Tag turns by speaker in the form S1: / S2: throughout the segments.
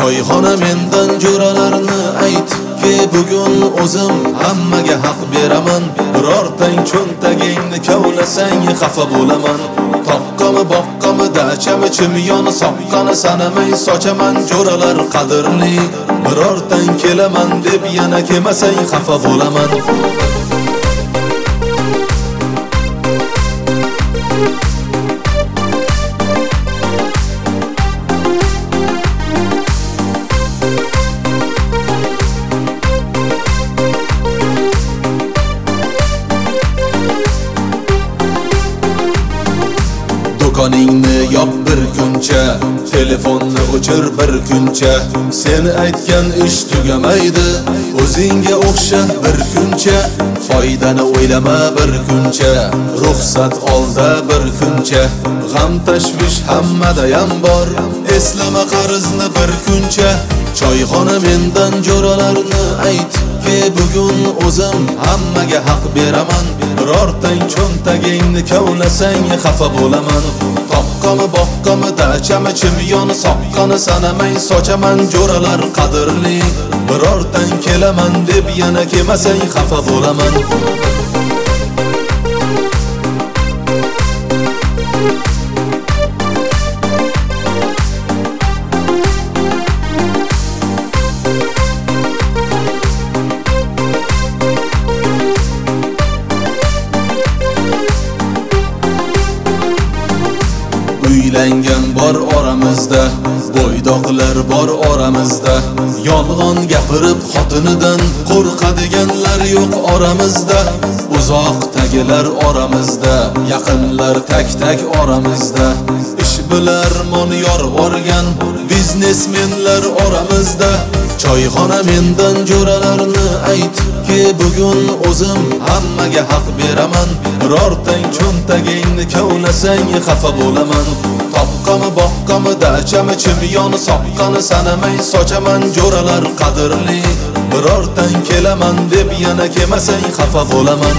S1: Choyxona mendan jo'ralarni aytibki, bugun o'zim hammaga haq beraman. Birortang cho'ntagingni kavlasang xafa bo'laman. Toqqami boqqami dachami chimyoni soqqani sanamay sochaman jo'ralar qadrli. Birortang kelaman deb yana kelmasang xafa bo'laman. Do'koningni yop bir kuncha, telefonni o'chir bir kuncha. Sen aytgan ish tugamaydi, o'zingga o'xsha bir kuncha. Foydani o'ylama bir kuncha, ruxsat olda bir kuncha. G'am tashvish hammadayam bor, eslama qarzni bir kuncha. Choyxona mendan jo'ralarni aytibki, bugun o'zim hammaga haq beraman. Birortang cho'ntagingni kavlasang xafa bo'laman. Toqqami boqqami dachami chimyoni soqqani sanamay sochaman jo'ralar qadrli. Birortang kelaman deb yana kelmasang xafa bo'laman. Uylangan bor oramizda, bo'ydoqlar bor oramizda. Yolg'on gapirib xotinidan qo'rqadiganlar yo'q oramizda. Uzoqdagilar oramizda, yaqinlar tak-tak oramizda. Ishbilarmon yorvorgan biznesmenlar oramizda. Choyxona mendan jo'ralarni aytibki, bugun o'zim hammaga haq beraman. Birortang cho'ntagingni kavlasang xafa bo'laman. Toqqami boqqami dachami chimyoni soqqani sanamay sochaman jo'ralar qadrli. Birortang kelaman deb yana kelmasang xafa bo'laman.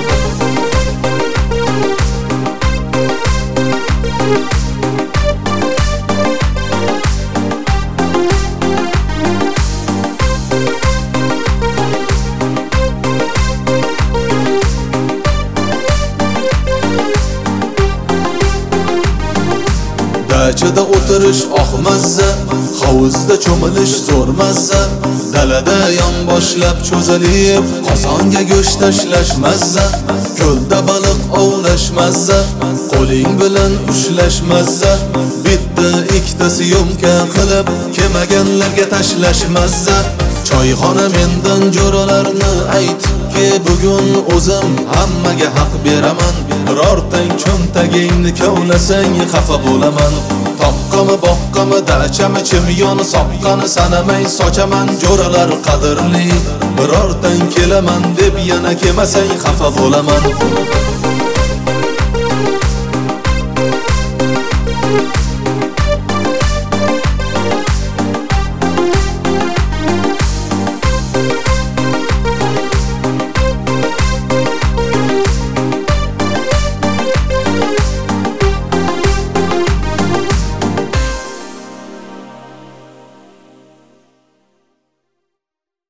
S1: Dachada o'tirish oqmazza, hovuzda cho'milish zo'r mazza. Dalada yonboshlab cho'zilib, qozonga go'sht tashlash mazza. Ko'lda baliq ovlash mazza, qo'ling bilan ushlash mazza. Bitta ikkitasi yomka qilib, kemaganlarga tashlash mazza. Choyxona mendan jo'ralarni aytibki, bugun o'zim hammaga haq beraman. Birortang cho'ntagingni kavlasang xafa bo'laman. Toqqami boqqami dachami chimyoni soqqani sanamay sochaman jo'ralar qadrli. Birortang kelaman deb yana kelmasang xafa bo'laman.